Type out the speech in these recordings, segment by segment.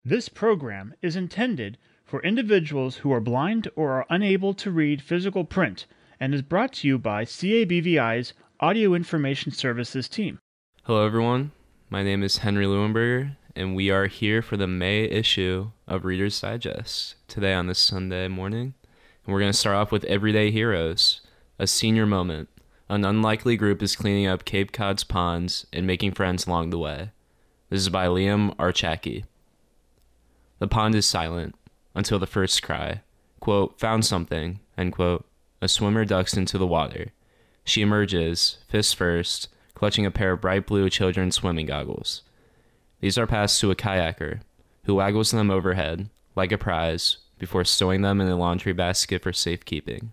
This program is intended for individuals who are blind or are unable to read physical print and is brought to you by CABVI's Audio Information Services team. Hello everyone, my name is Henry Leuenberger, and we are here for the May issue of Reader's Digest today on this Sunday morning. And we're going to start off with Everyday Heroes, a senior moment. An unlikely group is cleaning up Cape Cod's ponds and making friends along the way. This is by Liam Archacki. The pond is silent until the first cry. Quote, found something, end quote. A swimmer ducks into the water. She emerges, fist first, clutching a pair of bright blue children's swimming goggles. These are passed to a kayaker, who waggles them overhead, like a prize, before stowing them in a laundry basket for safekeeping.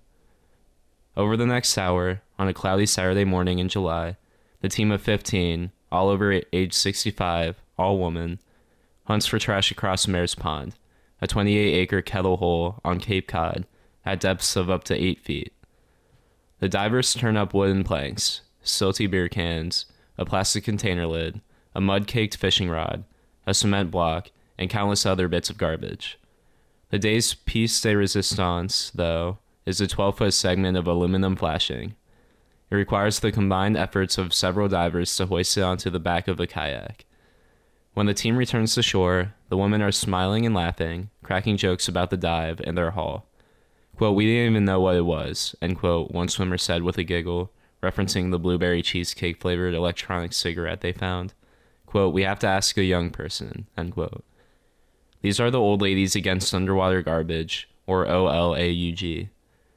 Over the next hour, on a cloudy Saturday morning in July, the team of 15, all over age 65, all women, hunts for trash across Mares Pond, a 28-acre kettle hole on Cape Cod at depths of up to 8 feet. The divers turn up wooden planks, silty beer cans, a plastic container lid, a mud-caked fishing rod, a cement block, and countless other bits of garbage. The day's piece de resistance, though, is a 12-foot segment of aluminum flashing. It requires the combined efforts of several divers to hoist it onto the back of a kayak. When the team returns to shore, the women are smiling and laughing, cracking jokes about the dive and their haul. Quote, we didn't even know what it was, end quote, one swimmer said with a giggle, referencing the blueberry cheesecake-flavored electronic cigarette they found. Quote, we have to ask a young person, end quote. These are the Old Ladies Against Underwater Garbage, or OLAUG.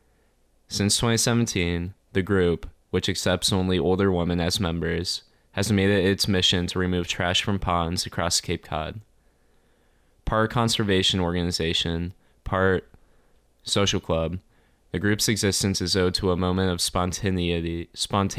Since 2017, the group, which accepts only older women as members, has made it its mission to remove trash from ponds across Cape Cod. Part conservation organization, part social club, the group's existence is owed to a moment of spontaneity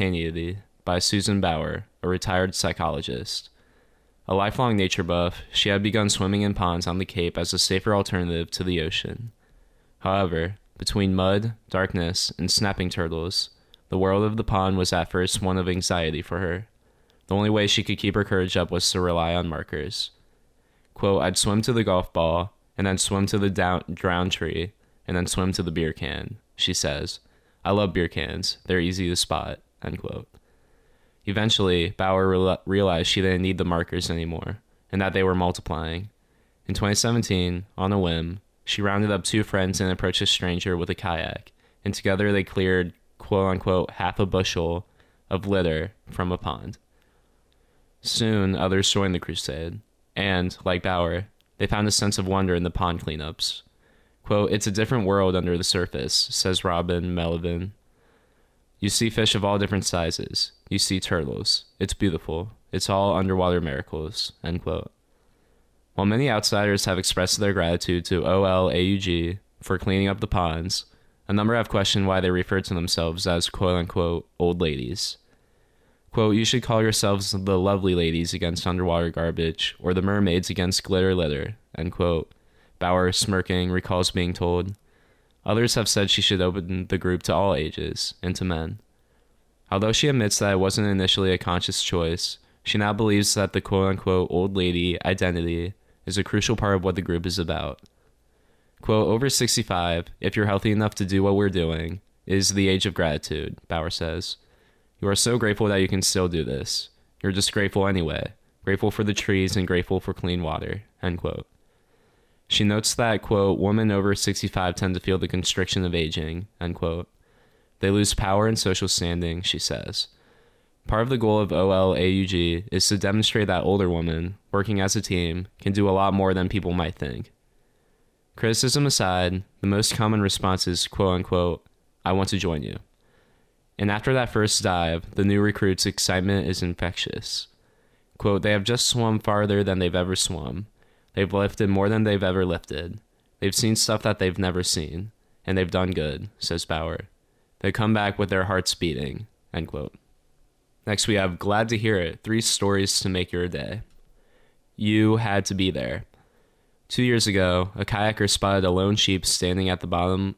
by Susan Bauer, a retired psychologist. A lifelong nature buff, she had begun swimming in ponds on the Cape as a safer alternative to the ocean. However, between mud, darkness, and snapping turtles, the world of the pond was at first one of anxiety for her. The only way she could keep her courage up was to rely on markers. Quote, I'd swim to the golf ball, and then swim to the drowned tree, and then swim to the beer can, she says. I love beer cans. They're easy to spot, end quote. Eventually, Bauer realized she didn't need the markers anymore, and that they were multiplying. In 2017, on a whim, she rounded up 2 friends and approached a stranger with a kayak, and together they cleared, quote-unquote, half a bushel of litter from a pond. Soon, others joined the crusade, and, like Bauer, they found a sense of wonder in the pond cleanups. Quote, it's a different world under the surface, says Robin Melvin. You see fish of all different sizes. You see turtles. It's beautiful. It's all underwater miracles, end quote. While many outsiders have expressed their gratitude to OLAUG for cleaning up the ponds, a number have questioned why they refer to themselves as quote-unquote old ladies. Quote, you should call yourselves the lovely ladies against underwater garbage, or the mermaids against glitter litter, end quote. Bauer, smirking, recalls being told. Others have said she should open the group to all ages, and to men. Although she admits that it wasn't initially a conscious choice, she now believes that the quote-unquote old lady identity is a crucial part of what the group is about. Quote, over 65, if you're healthy enough to do what we're doing, is the age of gratitude, Bauer says. You are so grateful that you can still do this. You're just grateful anyway. Grateful for the trees and grateful for clean water, end quote. She notes that, quote, women over 65 tend to feel the constriction of aging, end quote. They lose power and social standing, she says. Part of the goal of OLAUG is to demonstrate that older women, working as a team, can do a lot more than people might think. Criticism aside, the most common response is, quote-unquote, I want to join you. And after that first dive, the new recruits' excitement is infectious. Quote, they have just swum farther than they've ever swum. They've lifted more than they've ever lifted. They've seen stuff that they've never seen. And they've done good, says Bauer. They come back with their hearts beating, end quote. Next we have Glad to Hear It, 3 stories to make your day. You had to be there. 2 years ago, a kayaker spotted a lone sheep stranded at the bottom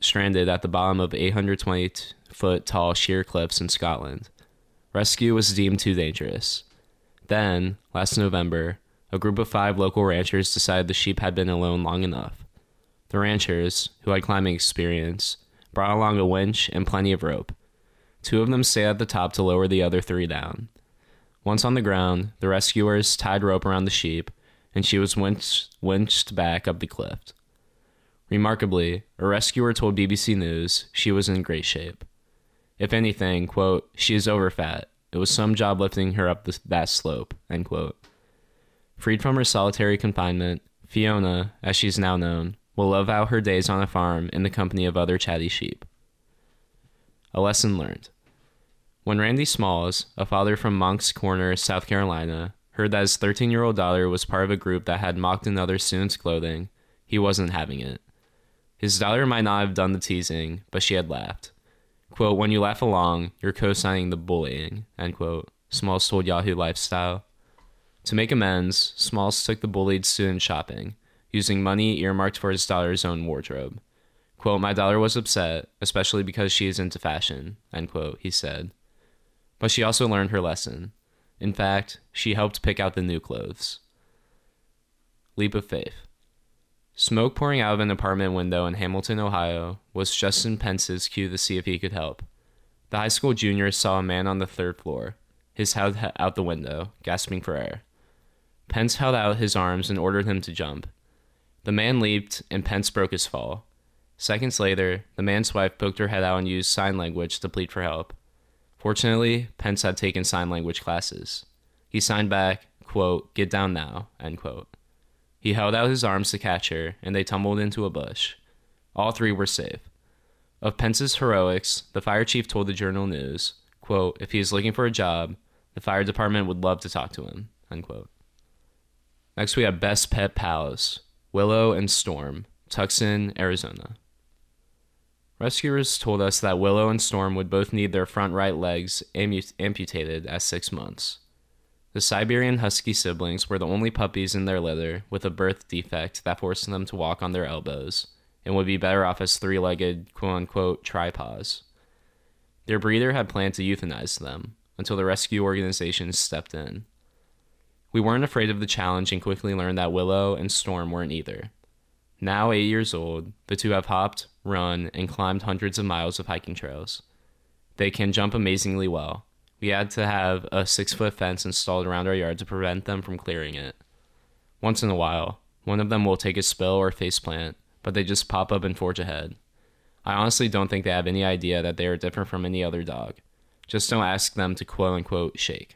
of 820-foot tall sheer cliffs in Scotland. Rescue was deemed too dangerous. Then, last November, a group of 5 local ranchers decided the sheep had been alone long enough. The ranchers, who had climbing experience, brought along a winch and plenty of rope. 2 of them stayed at the top to lower the other 3 down. Once on the ground, the rescuers tied rope around the sheep, and she was winched back up the cliff. Remarkably, a rescuer told BBC News she was in great shape. If anything, quote, she is overfat. It was some job lifting her up that slope, end quote. Freed from her solitary confinement, Fiona, as she's now known, will live out her days on a farm in the company of other chatty sheep. A lesson learned. When Randy Smalls, a father from Moncks Corner, South Carolina, heard that his 13-year-old daughter was part of a group that had mocked another student's clothing, he wasn't having it. His daughter might not have done the teasing, but she had laughed. Quote, when you laugh along, you're co-signing the bullying, end quote, Smalls told Yahoo Lifestyle. To make amends, Smalls took the bullied student shopping, using money earmarked for his daughter's own wardrobe. Quote, my daughter was upset, especially because she is into fashion, end quote, he said. But she also learned her lesson. In fact, she helped pick out the new clothes. Leap of faith. Smoke pouring out of an apartment window in Hamilton, Ohio, was Justin Pence's cue to see if he could help. The high school junior saw a man on the 3rd floor, his head out the window, gasping for air. Pence held out his arms and ordered him to jump. The man leaped, and Pence broke his fall. Seconds later, the man's wife poked her head out and used sign language to plead for help. Fortunately, Pence had taken sign language classes. He signed back, quote, get down now, end quote. He held out his arms to catch her, and they tumbled into a bush. All 3 were safe. Of Pence's heroics, the fire chief told the Journal News, quote, if he is looking for a job, the fire department would love to talk to him, end quote. Next we have Best Pet Pals, Willow and Storm, Tucson, Arizona. Rescuers told us that Willow and Storm would both need their front right legs amputated at 6 months. The Siberian Husky siblings were the only puppies in their litter with a birth defect that forced them to walk on their elbows, and would be better off as 3-legged, quote-unquote, tripods. Their breeder had planned to euthanize them, until the rescue organizations stepped in. We weren't afraid of the challenge and quickly learned that Willow and Storm weren't either. Now 8 years old, the 2 have hopped, run, and climbed hundreds of miles of hiking trails. They can jump amazingly well. We had to have a 6-foot fence installed around our yard to prevent them from clearing it. Once in a while, one of them will take a spill or faceplant, but they just pop up and forge ahead. I honestly don't think they have any idea that they are different from any other dog. Just don't ask them to quote-unquote shake.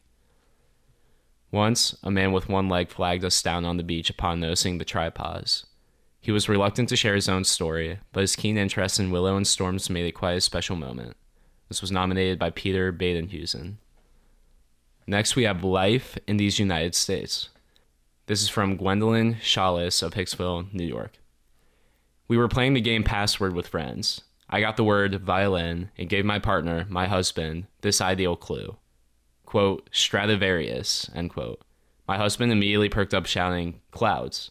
Once, a man with 1 leg flagged us down on the beach upon noticing the tripods. He was reluctant to share his own story, but his keen interest in Willow and Storm's made it quite a special moment. This was nominated by Peter Badenhusen. Next, we have Life in these United States. This is from Gwendolyn Shawless of Hicksville, New York. We were playing the game Password with friends. I got the word violin and gave my partner, my husband, this ideal clue. Quote, Stradivarius, end quote. My husband immediately perked up shouting, clouds.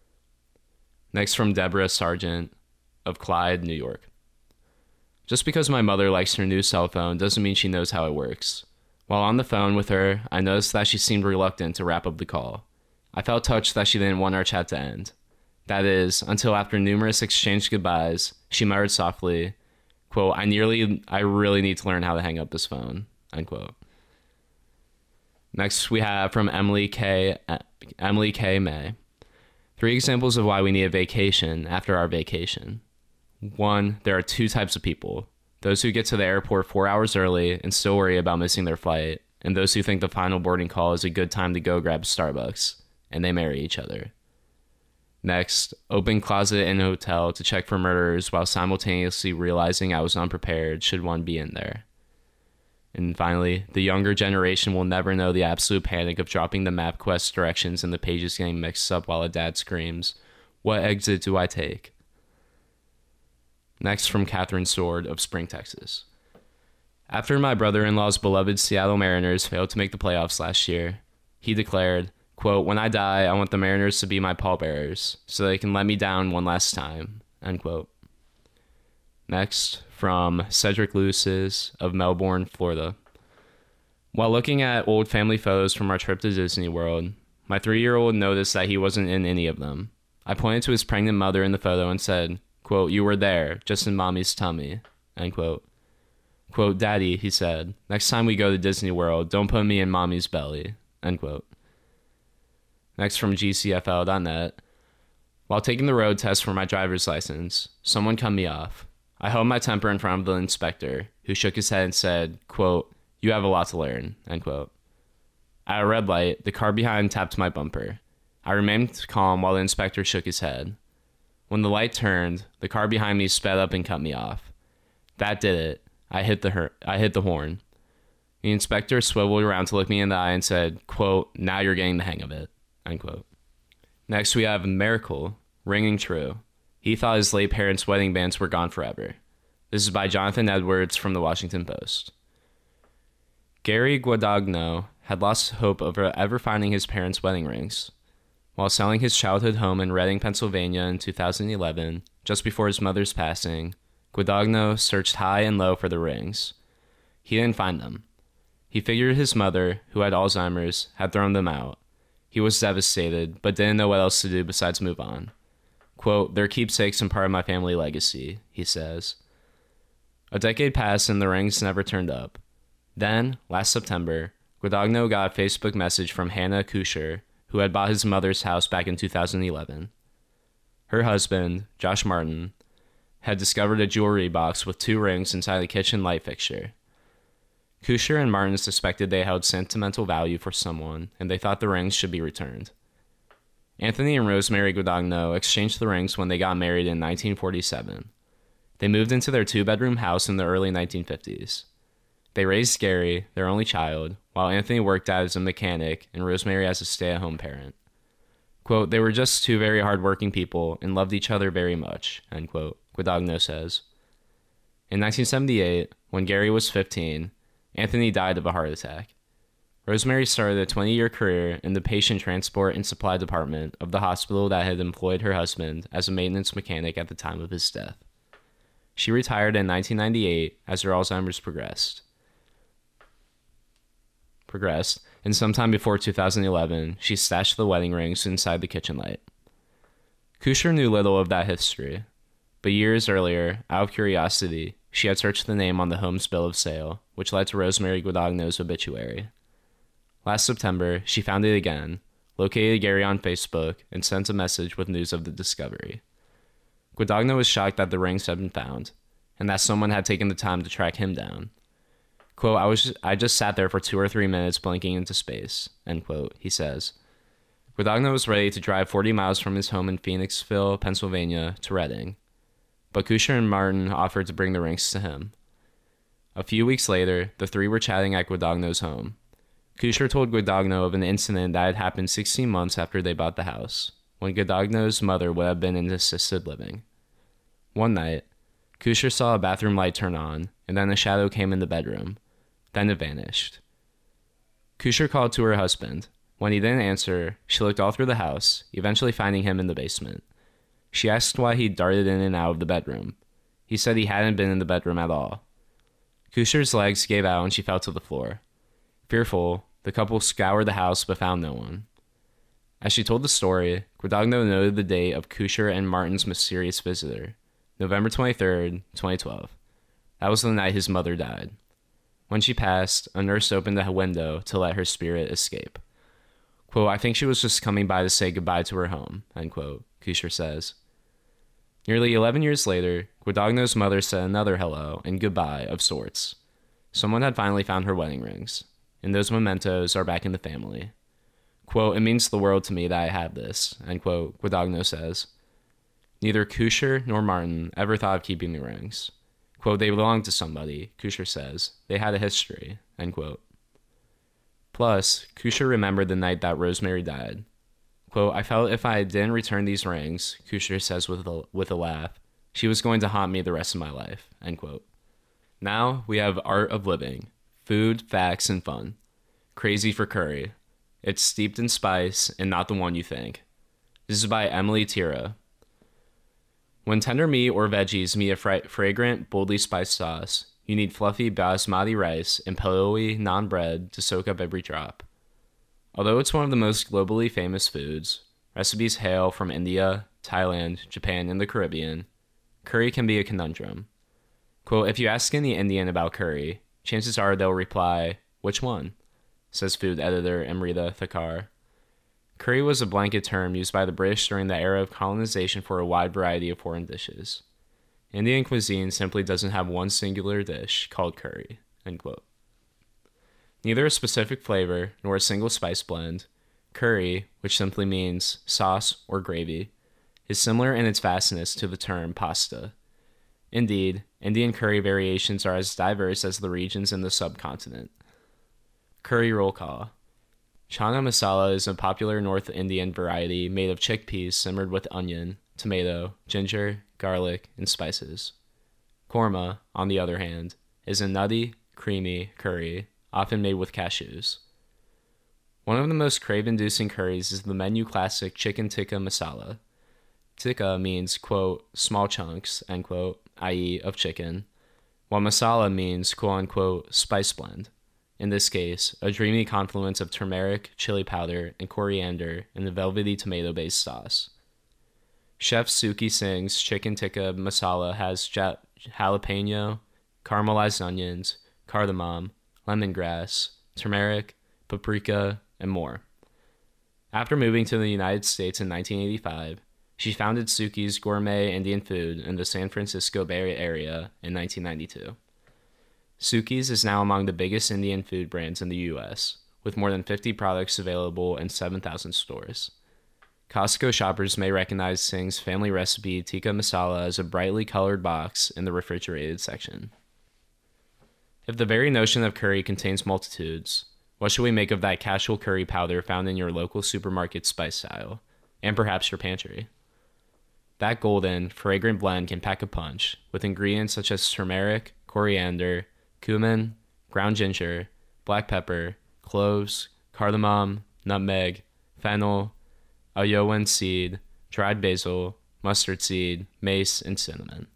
Next from Deborah Sargent of Clyde, New York. Just because my mother likes her new cell phone doesn't mean she knows how it works. While on the phone with her, I noticed that she seemed reluctant to wrap up the call. I felt touched that she didn't want our chat to end. That is, until after numerous exchanged goodbyes, she muttered softly, quote, I really need to learn how to hang up this phone, end quote. Next we have from Emily K. May. 3 examples of why we need a vacation after our vacation. 1, there are 2 types of people. Those who get to the airport 4 hours early and still worry about missing their flight, and those who think the final boarding call is a good time to go grab Starbucks, and they marry each other. Next, open closet in a hotel to check for murderers while simultaneously realizing I was unprepared should one be in there. And finally, the younger generation will never know the absolute panic of dropping the MapQuest directions and the pages getting mixed up while a dad screams, what exit do I take? Next from Catherine Sword of Spring, Texas. After my brother-in-law's beloved Seattle Mariners failed to make the playoffs last year, he declared, quote, when I die, I want the Mariners to be my pallbearers so they can let me down one last time, end quote. Next, from Cedric Lewis's of Melbourne, Florida. While looking at old family photos from our trip to Disney World, My 3-year-old noticed that he wasn't in any of them. I pointed to his pregnant mother in the photo and said, quote, "You were there, just in mommy's tummy," end quote. Quote, "Daddy," he said, "next time we go to Disney World, don't put me in mommy's belly," end quote. Next from GCFL.net. While taking the road test for my driver's license, someone cut me off. I held my temper in front of the inspector, who shook his head and said, quote, "You have a lot to learn," end quote. At a red light, the car behind tapped my bumper. I remained calm while the inspector shook his head. When the light turned, the car behind me sped up and cut me off. That did it. I hit the horn. The inspector swiveled around to look me in the eye and said, quote, "Now you're getting the hang of it," end quote. Next, we have Miracle, Ringing True. He thought his late parents' wedding bands were gone forever. This is by Jonathan Edwards from the Washington Post. Gary Guadagno had lost hope of ever finding his parents' wedding rings. While selling his childhood home in Reading, Pennsylvania in 2011, just before his mother's passing, Guadagno searched high and low for the rings. He didn't find them. He figured his mother, who had Alzheimer's, had thrown them out. He was devastated, but didn't know what else to do besides move on. Quote, "They're keepsakes and part of my family legacy," he says. A decade passed and the rings never turned up. Then, last September, Guadagno got a Facebook message from Hannah Kusher, who had bought his mother's house back in 2011. Her husband, Josh Martin, had discovered a jewelry box with 2 rings inside a kitchen light fixture. Kusher and Martin suspected they held sentimental value for someone, and they thought the rings should be returned. Anthony and Rosemary Guadagno exchanged the rings when they got married in 1947. They moved into their 2-bedroom house in the early 1950s. They raised Gary, their only child, while Anthony worked as a mechanic and Rosemary as a stay-at-home parent. Quote, "They were just 2 very hard-working people and loved each other very much," end quote, Guadagno says. In 1978, when Gary was 15, Anthony died of a heart attack. Rosemary started a 20-year career in the patient transport and supply department of the hospital that had employed her husband as a maintenance mechanic at the time of his death. She retired in 1998 as her Alzheimer's progressed, and sometime before 2011, she stashed the wedding rings inside the kitchen light. Kusher knew little of that history, but years earlier, out of curiosity, she had searched the name on the home's bill of sale, which led to Rosemary Guadagno's obituary. Last September, she found it again, located Gary on Facebook, and sent a message with news of the discovery. Guadagno was shocked that the rings had been found, and that someone had taken the time to track him down. Quote, I just sat there for 2 or 3 minutes blinking into space," end quote, he says. Guadagno was ready to drive 40 miles from his home in Phoenixville, Pennsylvania, to Reading, but Kusher and Martin offered to bring the rings to him. A few weeks later, the 3 were chatting at Guadagno's home. Kusher told Guadagno of an incident that had happened 16 months after they bought the house, when Guadagno's mother would have been in assisted living. One night, Kusher saw a bathroom light turn on, and then a shadow came in the bedroom. Then it vanished. Kusher called to her husband. When he didn't answer, she looked all through the house, eventually finding him in the basement. She asked why he darted in and out of the bedroom. He said he hadn't been in the bedroom at all. Kusher's legs gave out and she fell to the floor. Fearful, the couple scoured the house but found no one. As she told the story, Guadagno noted the date of Kusher and Martin's mysterious visitor, November 23rd, 2012. That was the night his mother died. When she passed, a nurse opened the window to let her spirit escape. Quote, "I think she was just coming by to say goodbye to her home," end quote, Kusher says. Nearly 11 years later, Guadagno's mother said another hello and goodbye of sorts. Someone had finally found her wedding rings, and those mementos are back in the family. Quote, "It means the world to me that I have this," end quote, Guadagno says. Neither Kusher nor Martin ever thought of keeping the rings. Quote, "They belonged to somebody," Kusher says. "They had a history," end quote. Plus, Kusher remembered the night that Rosemary died. Quote, "I felt if I didn't return these rings," Kusher says with a laugh, "she was going to haunt me the rest of my life," end quote. Now we have Art of Living, food, facts, and fun. Crazy for curry. It's steeped in spice and not the one you think. This is by Emily Tira. When tender meat or veggies meet a fragrant, boldly spiced sauce, you need fluffy basmati rice and pillowy naan bread to soak up every drop. Although it's one of the most globally famous foods, recipes hail from India, Thailand, Japan, and the Caribbean. Curry can be a conundrum. Quote, if you ask any Indian about curry, chances are they'll reply, which one? Says food editor Amrita Thakar. Curry was a blanket term used by the British during the era of colonization for a wide variety of foreign dishes. Indian cuisine simply doesn't have one singular dish called curry, end quote. Neither a specific flavor nor a single spice blend, curry, which simply means sauce or gravy, is similar in its vastness to the term pasta. Indeed, Indian curry variations are as diverse as the regions in the subcontinent. Curry roll call. Chana masala is a popular North Indian variety made of chickpeas simmered with onion, tomato, ginger, garlic, and spices. Korma, on the other hand, is a nutty, creamy curry, often made with cashews. One of the most crave-inducing curries is the menu classic chicken tikka masala. Tikka means, quote, small chunks, end quote, i.e. of chicken, while masala means, quote unquote, spice blend. In this case, a dreamy confluence of turmeric, chili powder, and coriander in a velvety tomato-based sauce. Chef Suki Singh's chicken tikka masala has jalapeno, caramelized onions, cardamom, lemongrass, turmeric, paprika, and more. After moving to the United States in 1985, she founded Suki's Gourmet Indian Food in the San Francisco Bay Area in 1992. Suki's is now among the biggest Indian food brands in the U.S., with more than 50 products available in 7,000 stores. Costco shoppers may recognize Singh's family recipe tikka masala as a brightly colored box in the refrigerated section. If the very notion of curry contains multitudes, what should we make of that casual curry powder found in your local supermarket spice aisle, and perhaps your pantry? That golden, fragrant blend can pack a punch, with ingredients such as turmeric, coriander, cumin, ground ginger, black pepper, cloves, cardamom, nutmeg, fennel, ayowan seed, dried basil, mustard seed, mace, and cinnamon.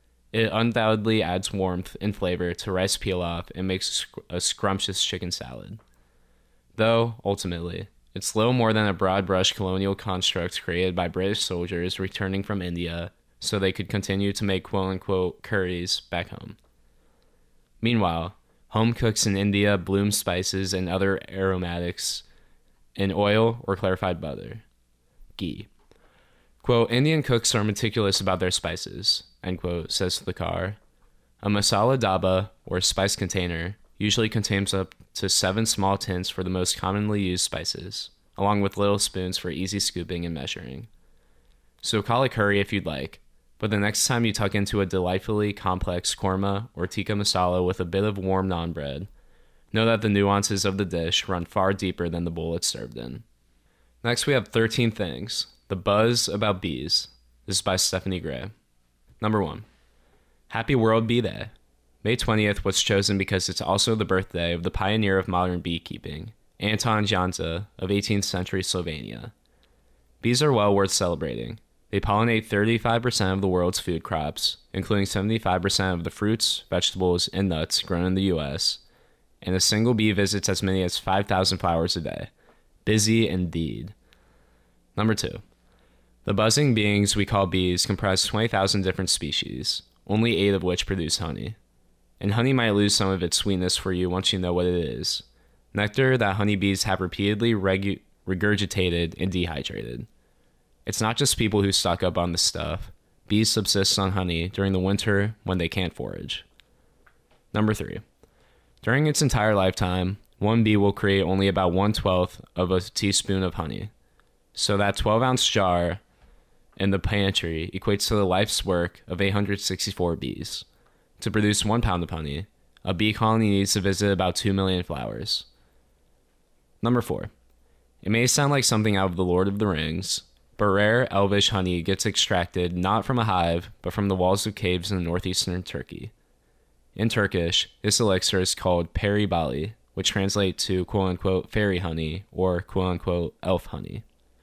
It undoubtedly adds warmth and flavor to rice pilaf and makes a scrumptious chicken salad. Though, ultimately, it's little more than a broad-brush colonial construct created by British soldiers returning from India so they could continue to make quote-unquote curries back home. Meanwhile, home cooks in India bloom spices and other aromatics in oil or clarified butter. Ghee. Quote, Indian cooks are meticulous about their spices, end quote, says Thakar. A masala daba, or spice container, usually contains up to 7 small tins for the most commonly used spices, along with little spoons for easy scooping and measuring. So call it curry if you'd like, but the next time you tuck into a delightfully complex korma or tikka masala with a bit of warm naan bread, know that the nuances of the dish run far deeper than the bowl it's served in. Next we have 13 Things, The Buzz About Bees. This is by Stephanie Gray. Number 1. Happy World Bee Day. May 20th was chosen because it's also the birthday of the pioneer of modern beekeeping, Anton Jansa of 18th century Slovenia. Bees are well worth celebrating. They pollinate 35% of the world's food crops, including 75% of the fruits, vegetables, and nuts grown in the U.S., and a single bee visits as many as 5,000 flowers a day. Busy indeed. Number 2. The buzzing beings we call bees comprise 20,000 different species, only 8 of which produce honey. And honey might lose some of its sweetness for you once you know what it is. Nectar that honeybees have repeatedly regurgitated and dehydrated. It's not just people who stock up on the stuff. Bees subsist on honey during the winter when they can't forage. Number 3. During its entire lifetime, one bee will create only about 1/12 of a teaspoon of honey. So that 12-ounce jar in the pantry equates to the life's work of 864 bees. To produce 1 pound of honey, a bee colony needs to visit about 2 million flowers. Number 4. It may sound like something out of The Lord of the Rings, but rare elvish honey gets extracted not from a hive, but from the walls of caves in northeastern Turkey. In Turkish, this elixir is called peri bali, which translates to quote-unquote fairy honey or quote-unquote elf honey.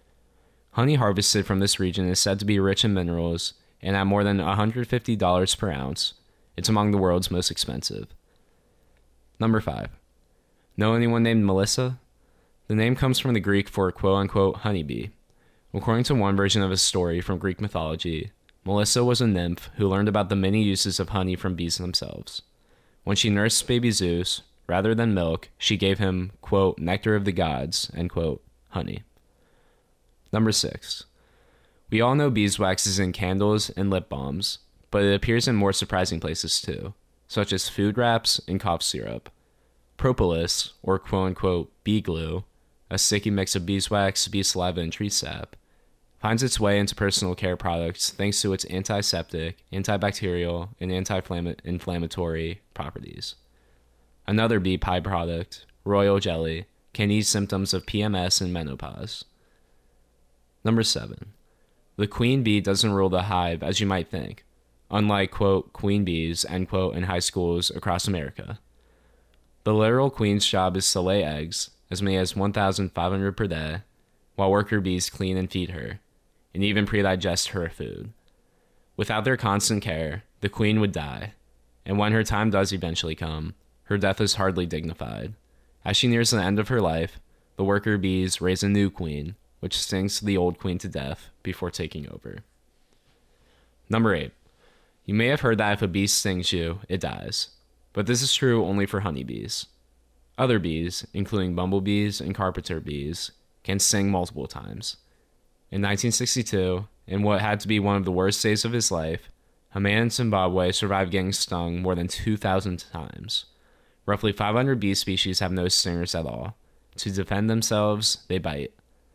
Honey harvested from this region is said to be rich in minerals, and at more than $150 per ounce, it's among the world's most expensive. Number 5. Know anyone named Melissa? The name comes from the Greek for quote-unquote honeybee. According to one version of a story from Greek mythology, Melissa was a nymph who learned about the many uses of honey from bees themselves. When she nursed baby Zeus, rather than milk, she gave him, quote, nectar of the gods, end quote, honey. Number 6. We all know beeswax is in candles and lip balms, but it appears in more surprising places too, such as food wraps and cough syrup. Propolis, or quote-unquote bee glue, a sticky mix of beeswax, bee saliva, and tree sap, finds its way into personal care products thanks to its antiseptic, antibacterial, and anti-inflammatory properties. Another bee pie product, royal jelly, can ease symptoms of PMS and menopause. Number 7. The queen bee doesn't rule the hive as you might think, unlike, quote, queen bees, end quote, in high schools across America. The literal queen's job is to lay eggs, as many as 1,500 per day, while worker bees clean and feed her, and even pre-digest her food. Without their constant care, the queen would die, and when her time does eventually come, her death is hardly dignified. As she nears the end of her life, the worker bees raise a new queen, which stings the old queen to death before taking over. Number 8. You may have heard that if a bee stings you, it dies, but this is true only for honeybees. Other bees, including bumblebees and carpenter bees, can sting multiple times. In 1962, in what had to be one of the worst days of his life, a man in Zimbabwe survived getting stung more than 2,000 times. Roughly 500 bee species have no stingers at all. To defend themselves, they bite.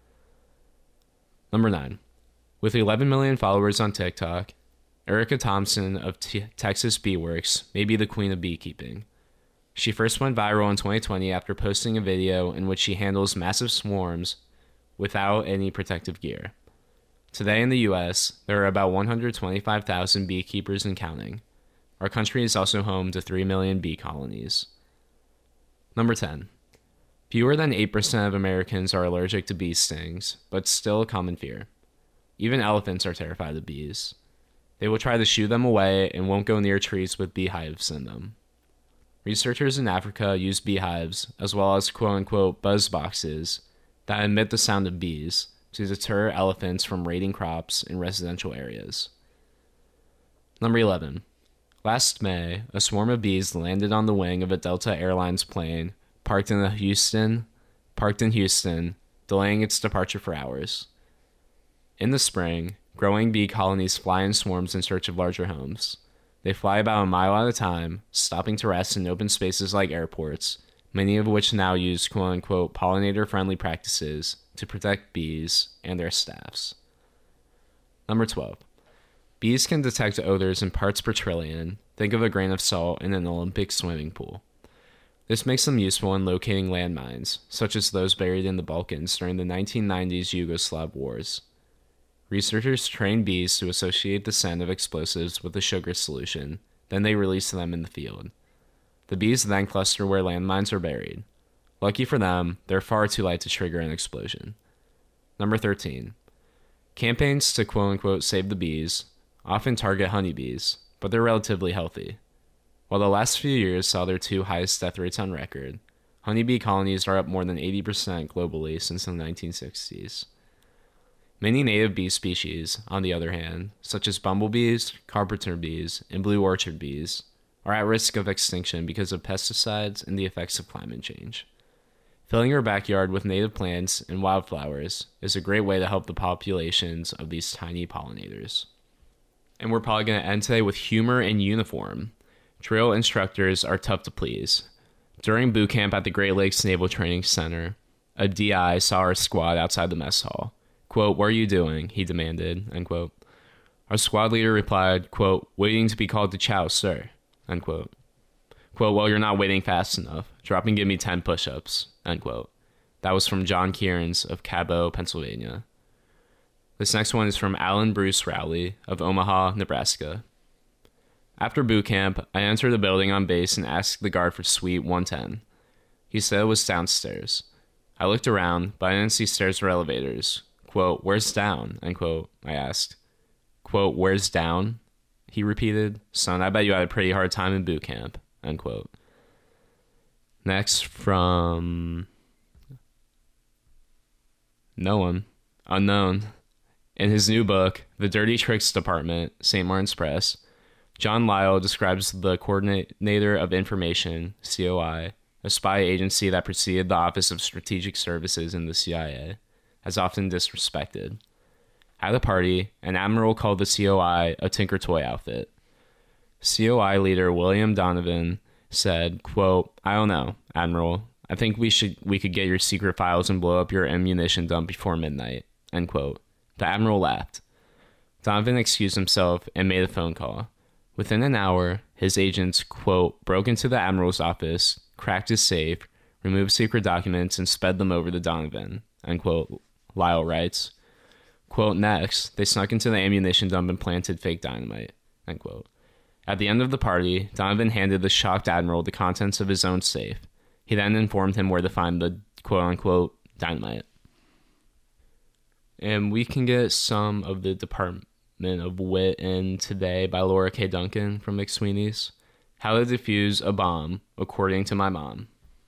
Number 9. With 11 million followers on TikTok, Erica Thompson of Texas Beeworks may be the queen of beekeeping. She first went viral in 2020 after posting a video in which she handles massive swarms without any protective gear. Today in the US, there are about 125,000 beekeepers and counting. Our country is also home to 3 million bee colonies. Number 10. Fewer than 8% of Americans are allergic to bee stings, but still a common fear. Even elephants are terrified of bees. They will try to shoo them away and won't go near trees with beehives in them. Researchers in Africa use beehives, as well as quote-unquote buzz boxes, that emit the sound of bees to deter elephants from raiding crops in residential areas. Number 11. Last May, a swarm of bees landed on the wing of a Delta Airlines plane parked in Houston, delaying its departure for hours. In the spring, growing bee colonies fly in swarms in search of larger homes. They fly about a mile at a time, stopping to rest in open spaces like airports, many of which now use quote-unquote pollinator-friendly practices to protect bees and their staffs. Number 12. Bees can detect odors in parts per trillion. Think of a grain of salt in an Olympic swimming pool. This makes them useful in locating landmines, such as those buried in the Balkans during the 1990s Yugoslav wars. Researchers train bees to associate the scent of explosives with a sugar solution, then they release them in the field. The bees then cluster where landmines are buried. Lucky for them, they're far too light to trigger an explosion. Number 13. Campaigns to quote-unquote save the bees often target honeybees, but they're relatively healthy. While the last few years saw their 2 highest death rates on record, honeybee colonies are up more than 80% globally since the 1960s. Many native bee species, on the other hand, such as bumblebees, carpenter bees, and blue orchard bees, are at risk of extinction because of pesticides and the effects of climate change. Filling your backyard with native plants and wildflowers is a great way to help the populations of these tiny pollinators. And we're probably going to end today with humor and uniform. Drill instructors are tough to please. During boot camp at the Great Lakes Naval Training Center, a DI saw our squad outside the mess hall. Quote, "What are you doing?" he demanded, unquote. Our squad leader replied, quote, "Waiting to be called to chow, sir," unquote. Quote, "Well, you're not waiting fast enough. Drop and give me 10 push-ups," unquote. That was from John Kearns of Cabot, Pennsylvania. This next one is from Alan Bruce Rowley of Omaha, Nebraska. After boot camp, I entered the building on base and asked the guard for suite 110. He said it was downstairs. I looked around, but I didn't see stairs or elevators. Quote, "Where's down?" unquote, I asked. Quote, "Where's down?" he repeated. "Son, I bet you had a pretty hard time in boot camp," unquote. Next from No one. Unknown. In his new book, The Dirty Tricks Department, St. Martin's Press, John Lyle describes the Coordinator of Information, COI, a spy agency that preceded the Office of Strategic Services in the CIA, as often disrespected. At a party, an admiral called the COI a Tinker Toy outfit. COI leader William Donovan said, quote, "I don't know, Admiral. I think we could get your secret files and blow up your ammunition dump before midnight," end quote. The Admiral laughed. Donovan excused himself and made a phone call. Within an hour, his agents, quote, "broke into the Admiral's office, cracked his safe, removed secret documents, and sped them over to Donovan," end quote. Lyle writes, quote, "Next, they snuck into the ammunition dump and planted fake dynamite," end quote. At the end of the party, Donovan handed the shocked Admiral the contents of his own safe. He then informed him where to find the quote-unquote dynamite. And we can get some of the Department of Wit in today by Laura K. Duncan from McSweeney's. How to Defuse a Bomb, According to My Mom.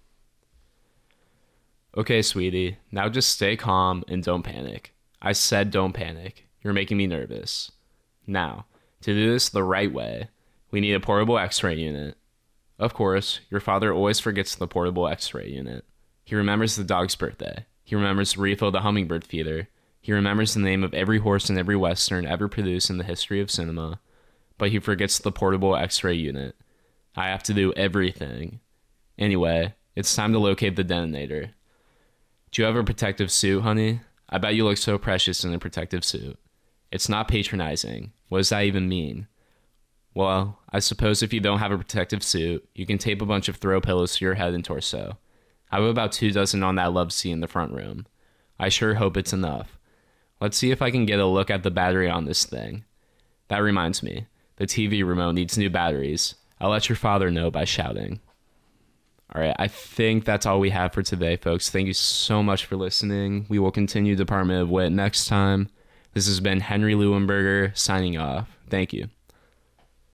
Okay, sweetie, now just stay calm and don't panic. I said don't panic. You're making me nervous. Now, to do this the right way, we need a portable X-ray unit. Of course, your father always forgets the portable X-ray unit. He remembers the dog's birthday. He remembers to refill the hummingbird feeder. He remembers the name of every horse in every Western ever produced in the history of cinema. But he forgets the portable X-ray unit. I have to do everything. Anyway, it's time to locate the detonator. Do you have a protective suit, honey? I bet you look so precious in a protective suit. It's not patronizing. What does that even mean? Well, I suppose if you don't have a protective suit, you can tape a bunch of throw pillows to your head and torso. I have about 2 dozen on that love seat in the front room. I sure hope it's enough. Let's see if I can get a look at the battery on this thing. That reminds me, the TV remote needs new batteries. I'll let your father know by shouting. All right, I think that's all we have for today, folks. Thank you so much for listening. We will continue Department of Wit next time. This has been Henry Leuenberger signing off. Thank you.